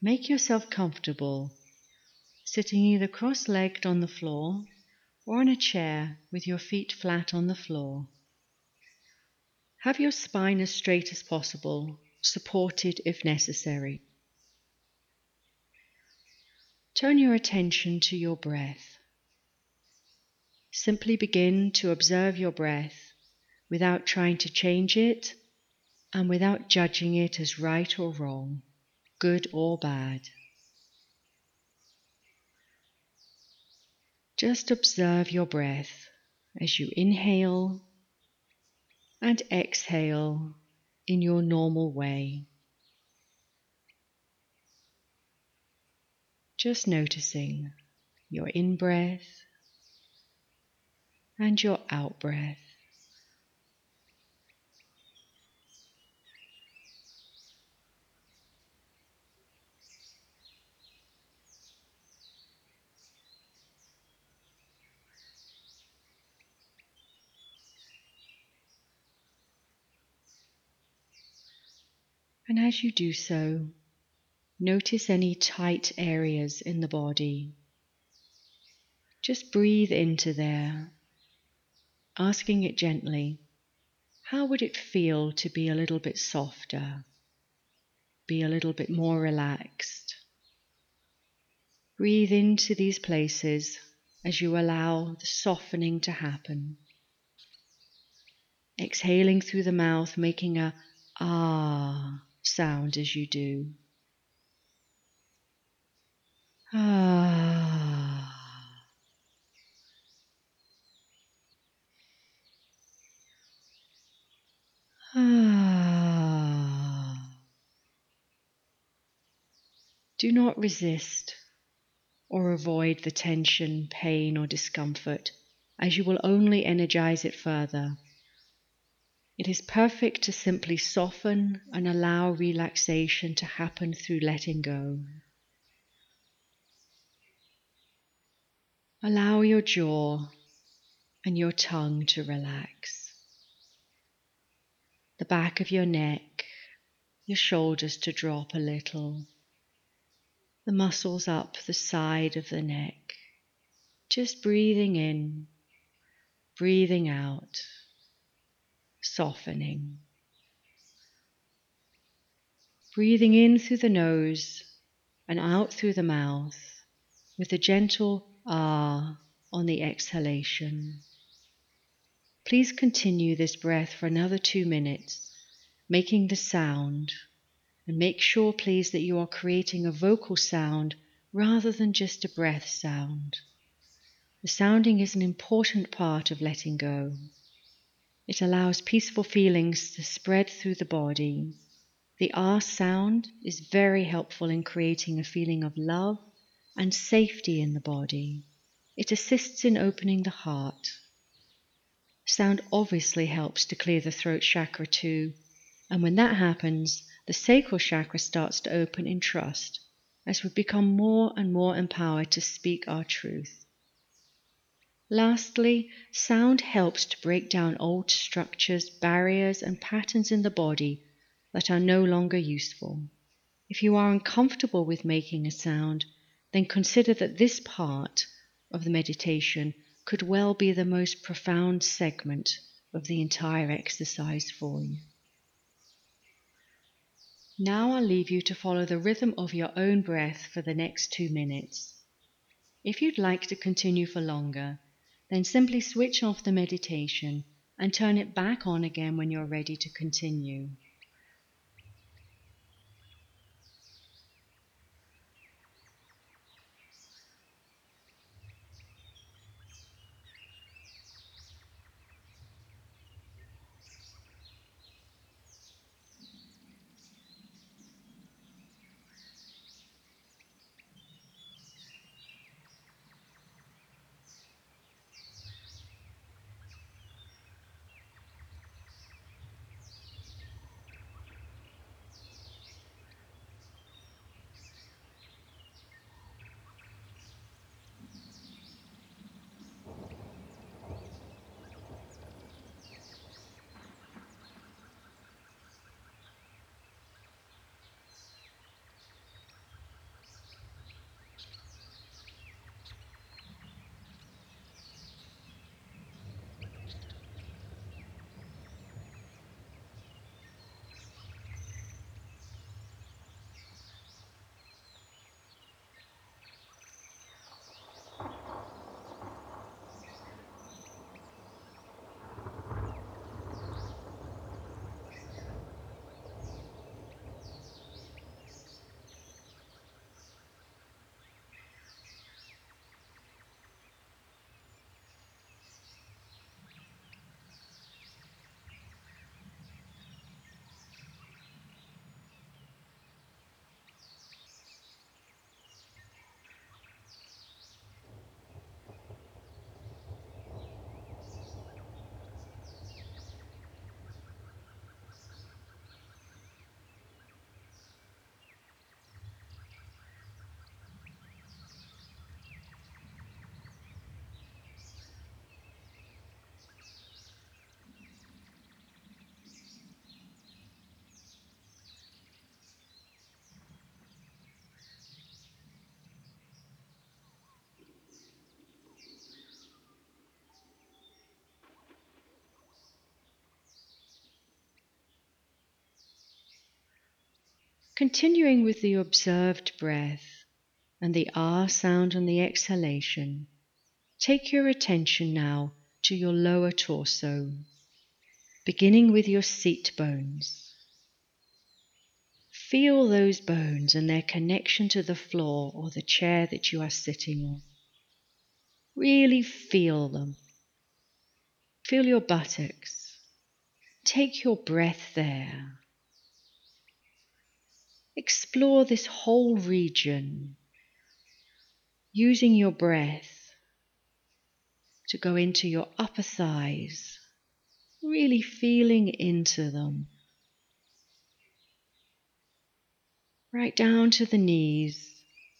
Make yourself comfortable, sitting either cross-legged on the floor or on a chair with your feet flat on the floor. Have your spine as straight as possible, supported if necessary. Turn your attention to your breath. Simply begin to observe your breath without trying to change it and without judging it as right or wrong, good or bad. Just observe your breath as you inhale and exhale in your normal way. Just noticing your in-breath and your out-breath. And as you do so, notice any tight areas in the body. Just breathe into there, asking it gently, how would it feel to be a little bit softer, be a little bit more relaxed? Breathe into these places as you allow the softening to happen. Exhaling through the mouth, making a ah sound as you do. Ah. Ah. Do not resist or avoid the tension, pain, or discomfort, as you will only energize it further. It is perfect to simply soften and allow relaxation to happen through letting go. Allow your jaw and your tongue to relax. The back of your neck, your shoulders to drop a little. The muscles up the side of the neck. Just breathing in, breathing out, softening. Breathing in through the nose and out through the mouth with a gentle ah on the exhalation. Please continue this breath for another 2 minutes, making the sound, and make sure please that you are creating a vocal sound rather than just a breath sound. The sounding is an important part of letting go. It allows peaceful feelings to spread through the body. The R sound is very helpful in creating a feeling of love and safety in the body. It assists in opening the heart. Sound obviously helps to clear the throat chakra too, and when that happens, the sacral chakra starts to open in trust as we become more and more empowered to speak our truth. Lastly, sound helps to break down old structures, barriers, and patterns in the body that are no longer useful. If you are uncomfortable with making a sound, then consider that this part of the meditation could well be the most profound segment of the entire exercise for you. Now I'll leave you to follow the rhythm of your own breath for the next 2 minutes. If you'd like to continue for longer, then simply switch off the meditation and turn it back on again when you're ready to continue. continuing with the observed breath and the ah sound on the exhalation, take your attention now to your lower torso, beginning with your seat bones. Feel those bones and their connection to the floor or the chair that you are sitting on. Really feel them. Feel your buttocks. Take your breath there. Explore this whole region, using your breath to go into your upper thighs, really feeling into them. Right down to the knees,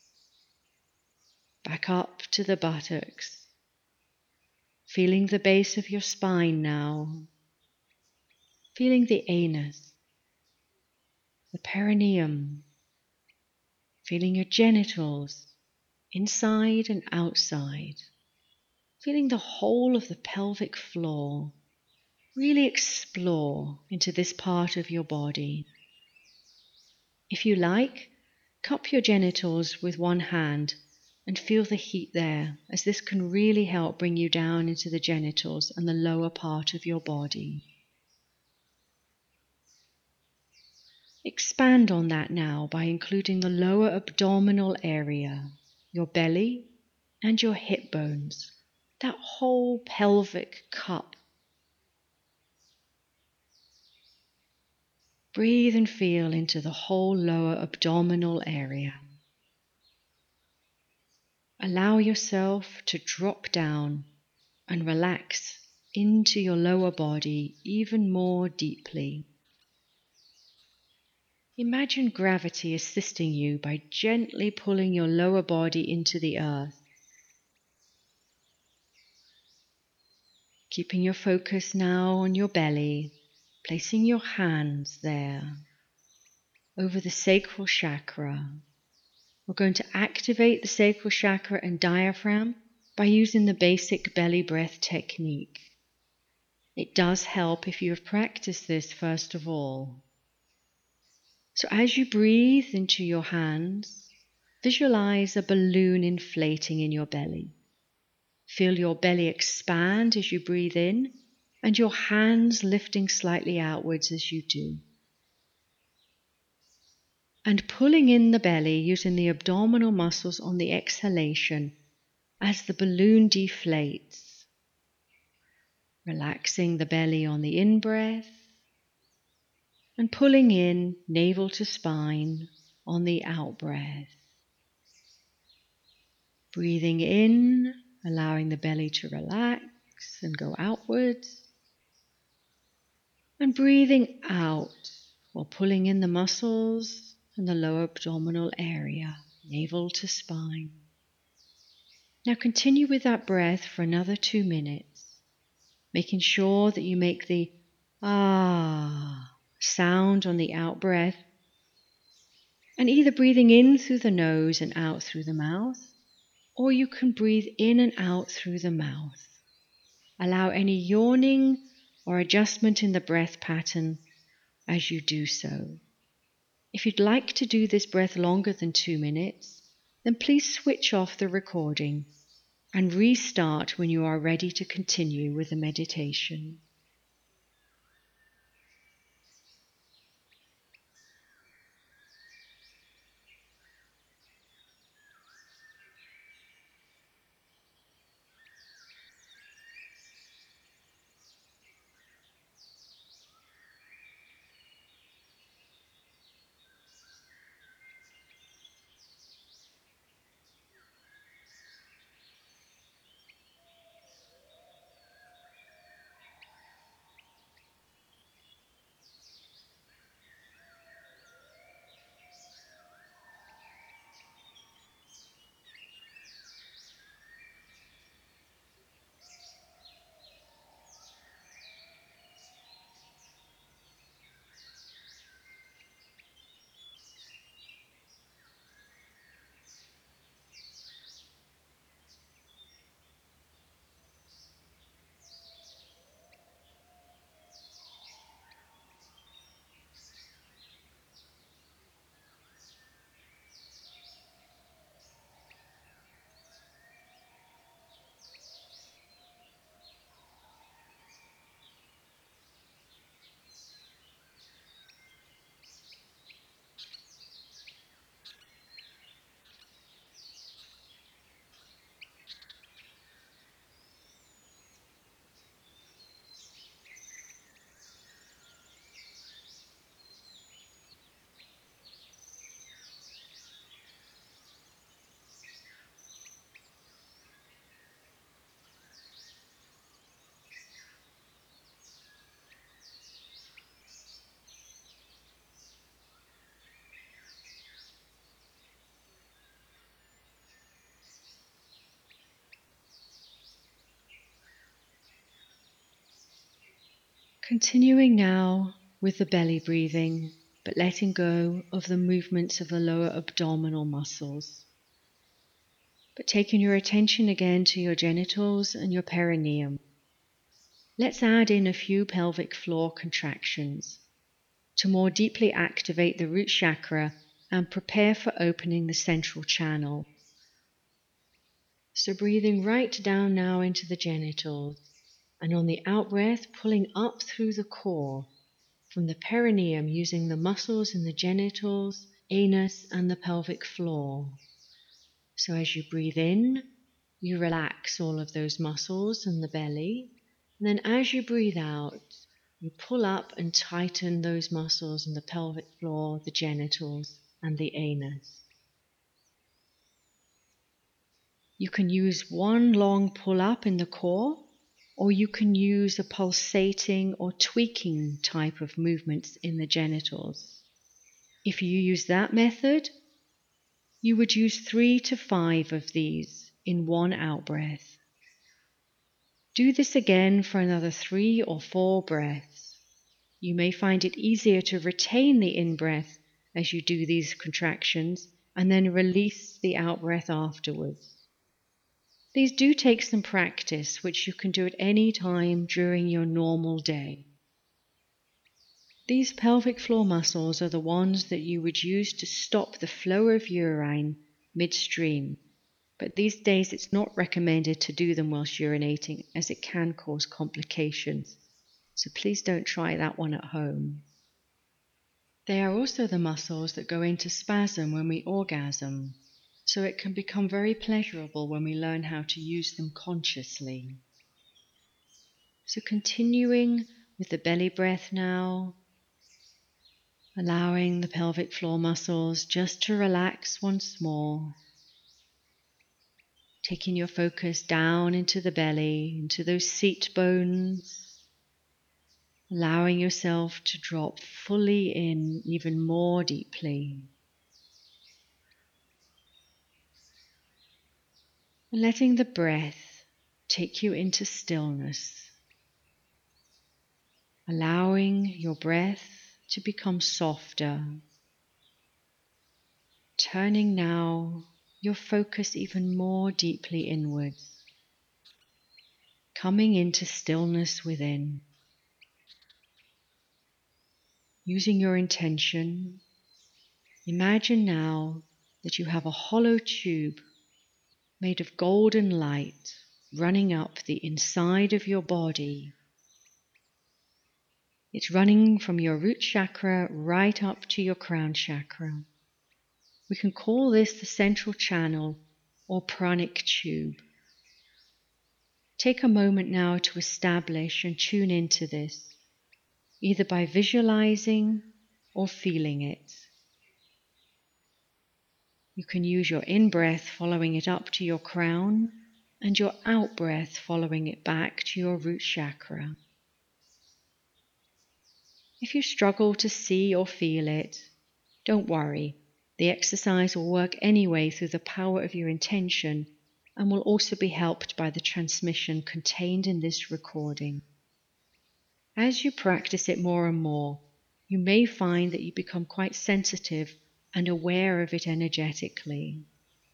back up to the buttocks, feeling the base of your spine now, feeling the anus, the perineum, feeling your genitals, inside and outside, feeling the whole of the pelvic floor. Really explore into this part of your body. If you like, cup your genitals with one hand and feel the heat there, as this can really help bring you down into the genitals and the lower part of your body. Expand on that now by including the lower abdominal area, your belly and your hip bones, that whole pelvic cup. Breathe and feel into the whole lower abdominal area. Allow yourself to drop down and relax into your lower body even more deeply. Imagine gravity assisting you by gently pulling your lower body into the earth. Keeping your focus now on your belly, placing your hands there over the sacral chakra. We're going to activate the sacral chakra and diaphragm by using the basic belly breath technique. It does help if you have practiced this first of all. So as you breathe into your hands, visualize a balloon inflating in your belly. Feel your belly expand as you breathe in and your hands lifting slightly outwards as you do. And pulling in the belly using the abdominal muscles on the exhalation as the balloon deflates. Relaxing the belly on the in-breath and pulling in navel to spine on the out-breath. Breathing in, allowing the belly to relax and go outwards. And breathing out while pulling in the muscles and the lower abdominal area, navel to spine. Now continue with that breath for another 2 minutes, making sure that you make the ah sound on the out breath, and either breathing in through the nose and out through the mouth, or you can breathe in and out through the mouth. Allow any yawning or adjustment in the breath pattern as you do so. If you'd like to do this breath longer than 2 minutes, then please switch off the recording and restart when you are ready to continue with the meditation. Continuing now with the belly breathing, but letting go of the movements of the lower abdominal muscles. But taking your attention again to your genitals and your perineum. Let's add in a few pelvic floor contractions to more deeply activate the root chakra and prepare for opening the central channel. So breathing right down now into the genitals, and on the out-breath pulling up through the core from the perineum using the muscles in the genitals, anus and the pelvic floor. So as you breathe in, you relax all of those muscles in the belly, and then as you breathe out, you pull up and tighten those muscles in the pelvic floor, the genitals and the anus. You can use one long pull up in the core, or you can use a pulsating or tweaking type of movements in the genitals. If you use that method, you would use 3 to 5 of these in one out-breath. Do this again for another 3 or 4 breaths. You may find it easier to retain the in-breath as you do these contractions and then release the out-breath afterwards. These do take some practice, which you can do at any time during your normal day. These pelvic floor muscles are the ones that you would use to stop the flow of urine midstream, but these days it's not recommended to do them whilst urinating as it can cause complications, so please don't try that one at home. They are also the muscles that go into spasm when we orgasm, so it can become very pleasurable when we learn how to use them consciously. So continuing with the belly breath now, allowing the pelvic floor muscles just to relax once more, taking your focus down into the belly, into those seat bones, allowing yourself to drop fully in even more deeply. And letting the breath take you into stillness, allowing your breath to become softer, turning now your focus even more deeply inwards, coming into stillness within. Using your intention, imagine now that you have a hollow tube made of golden light running up the inside of your body. It's running from your root chakra right up to your crown chakra. We can call this the central channel or pranic tube. Take a moment now to establish and tune into this, either by visualizing or feeling it. You can use your in-breath following it up to your crown and your out-breath following it back to your root chakra. If you struggle to see or feel it, don't worry. The exercise will work anyway through the power of your intention and will also be helped by the transmission contained in this recording. As you practice it more and more, you may find that you become quite sensitive and aware of it energetically.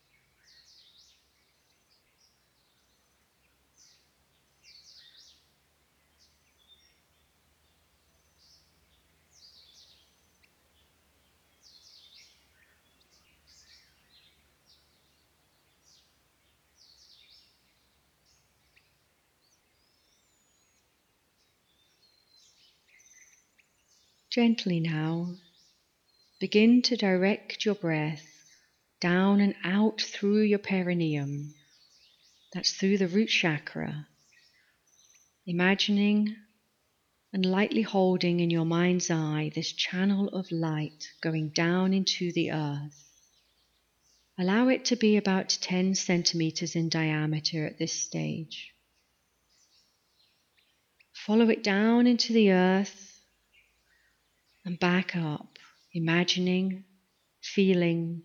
Gently now, begin to direct your breath down and out through your perineum. That's through the root chakra. Imagining and lightly holding in your mind's eye this channel of light going down into the earth. Allow it to be about 10 centimeters in diameter at this stage. Follow it down into the earth and back up, imagining, feeling.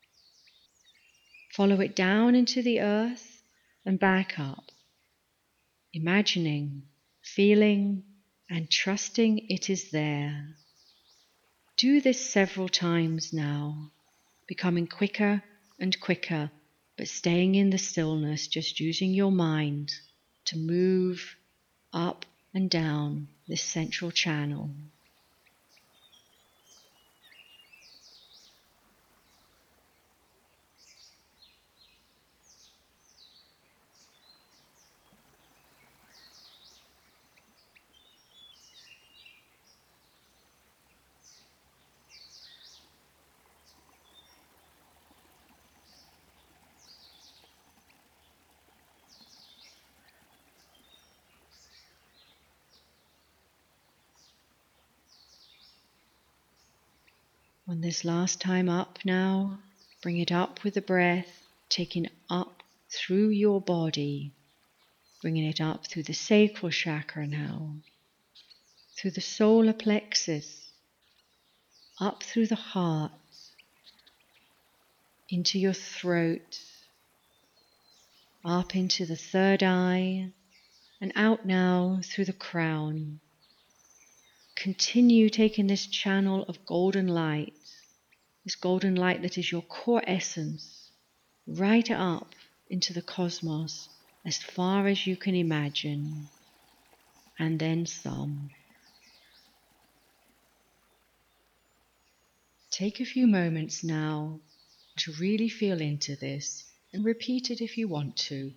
Follow it down into the earth and back up, imagining, feeling and trusting it is there. Do this several times now, becoming quicker and quicker, but staying in the stillness, just using your mind to move up and down this central channel. On this last time up now, bring it up with the breath, taking it up through your body, bringing it up through the sacral chakra now, through the solar plexus, up through the heart, into your throat, up into the third eye, and out now through the crown. Continue taking this channel of golden light, this golden light that is your core essence, right up into the cosmos as far as you can imagine, and then some. Take a few moments now to really feel into this and repeat it if you want to.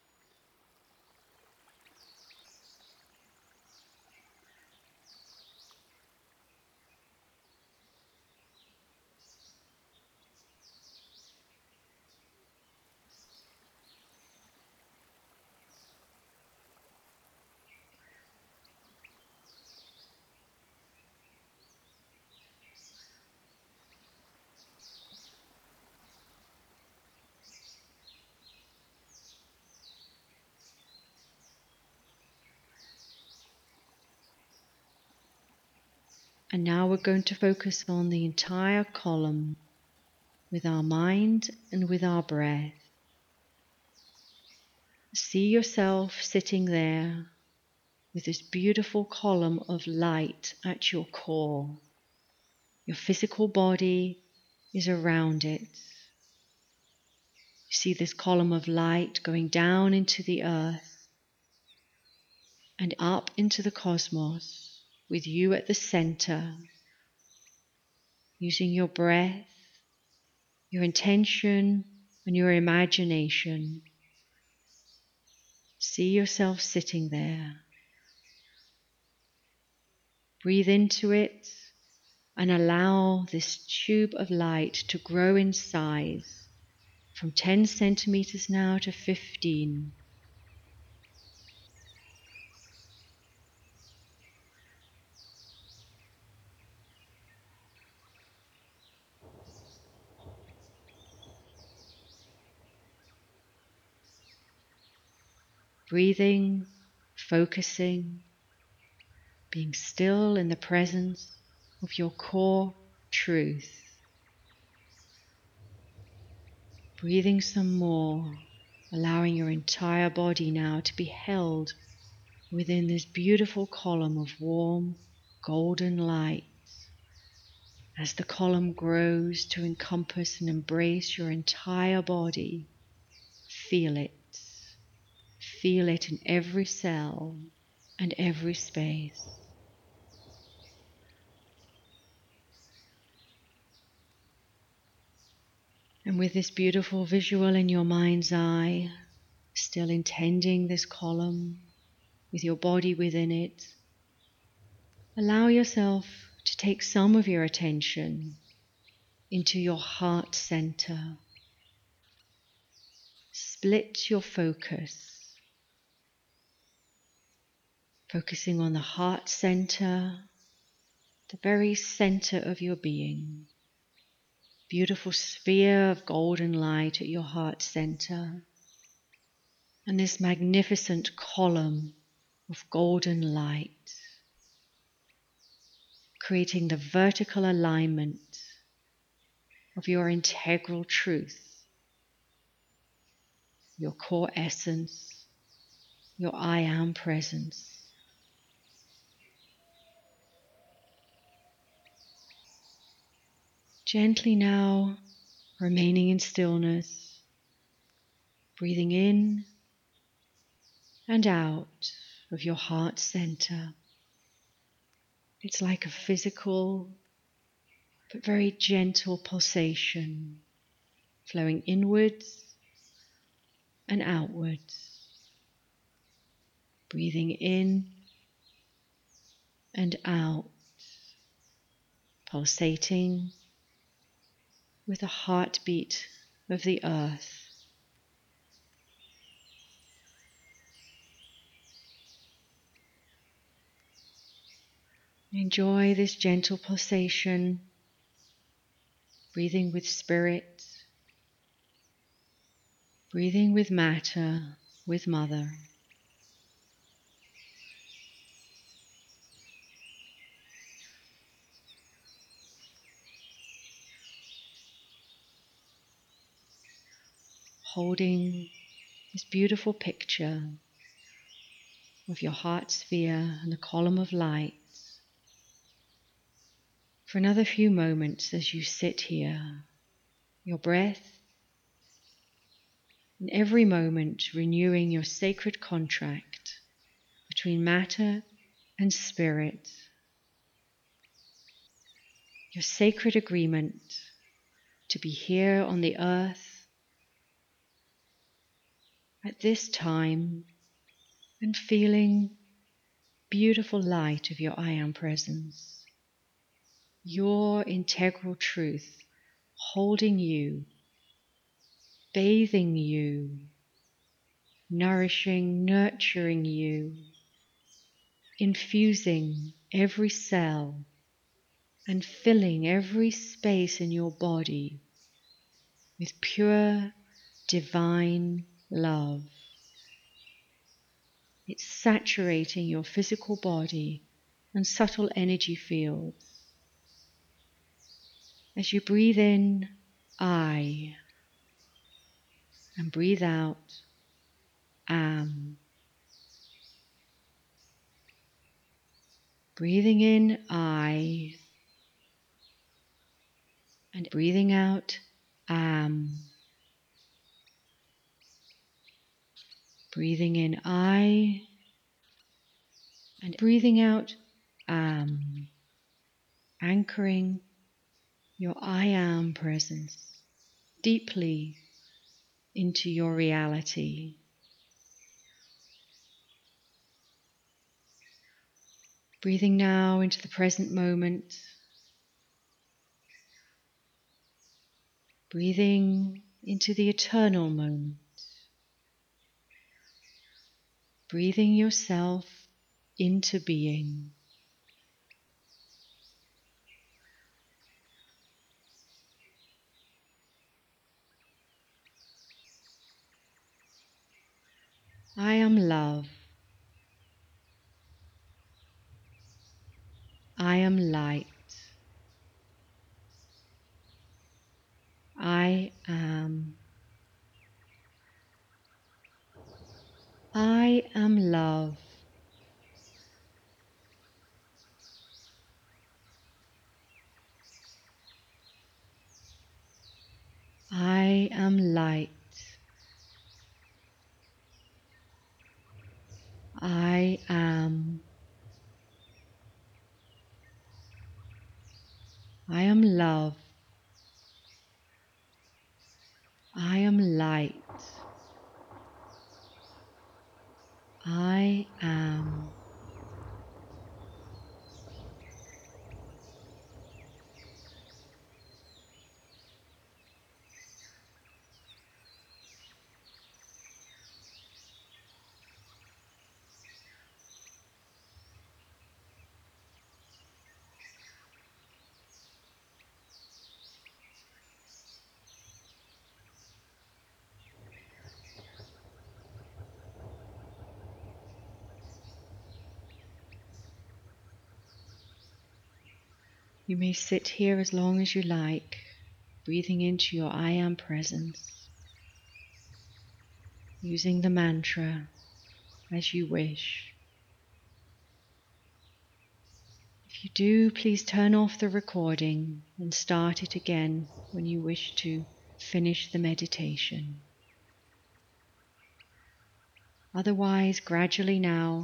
And now we're going to focus on the entire column with our mind and with our breath. See yourself sitting there with this beautiful column of light at your core. Your physical body is around it. You see this column of light going down into the earth and up into the cosmos with you at the center, using your breath, your intention, and your imagination. See yourself sitting there. Breathe into it and allow this tube of light to grow in size from 10 centimeters now to 15. Breathing, focusing, being still in the presence of your core truth. Breathing some more, allowing your entire body now to be held within this beautiful column of warm, golden light. As the column grows to encompass and embrace your entire body, feel it. Feel it in every cell and every space. And with this beautiful visual in your mind's eye, still intending this column with your body within it, allow yourself to take some of your attention into your heart center. Split your focus, focusing on the heart center, the very center of your being. Beautiful sphere of golden light at your heart center, and this magnificent column of golden light, creating the vertical alignment of your integral truth, your core essence, your I am presence. Gently now, remaining in stillness, breathing in and out of your heart center. It's like a physical but very gentle pulsation flowing inwards and outwards. Breathing in and out, pulsating with the heartbeat of the earth. Enjoy this gentle pulsation, breathing with spirit, breathing with matter, with mother. Holding this beautiful picture of your heart sphere and the column of light for another few moments as you sit here. Your breath, in every moment renewing your sacred contract between matter and spirit, your sacred agreement to be here on the earth at this time and feeling beautiful light of your I Am presence, your integral truth holding you, bathing you, nourishing, nurturing you, infusing every cell and filling every space in your body with pure divine love. It's saturating your physical body and subtle energy fields. As you breathe in, I, and breathe out, am. Breathing in, I, and breathing out, am. Breathing in, I, and breathing out, am. Anchoring your I am presence deeply into your reality. Breathing now into the present moment. Breathing into the eternal moment. Breathing yourself into being. I am love. I am light. I am. I am love. I am light. I am. I am love. I am light. I am. You may sit here as long as you like, breathing into your I am presence, using the mantra as you wish. If If you do, please turn off the recording and start it again when you wish to finish the meditation. Otherwise, gradually now,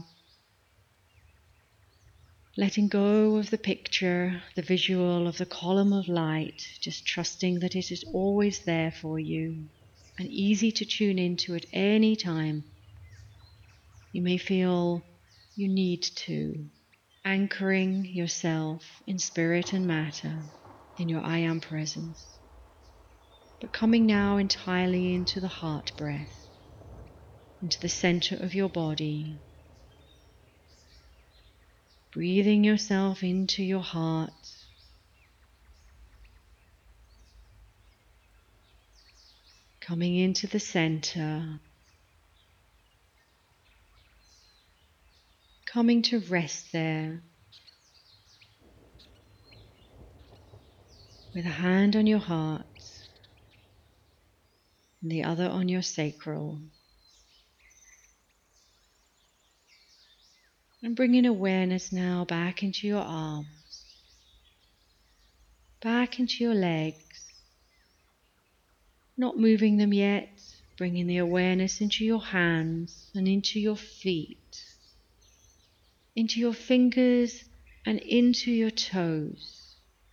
letting go of the picture, the visual of the column of light, just trusting that it is always there for you and easy to tune into at any time. You may feel you need to, anchoring yourself in spirit and matter, in your I Am presence, but coming now entirely into the heart breath, into the center of your body, breathing yourself into your heart, coming into the center, coming to rest there with a hand on your heart and the other on your sacral, and bringing awareness now back into your arms, back into your legs, not moving them yet, bringing the awareness into your hands and into your feet, into your fingers and into your toes,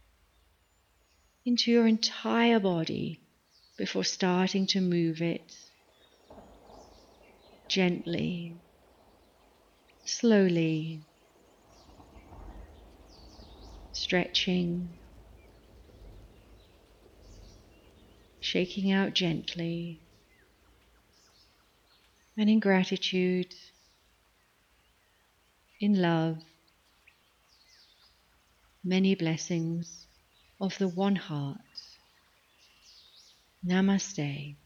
into your entire body before starting to move it gently, slowly, stretching, shaking out gently, and in gratitude, in love, many blessings of the One Heart. Namaste.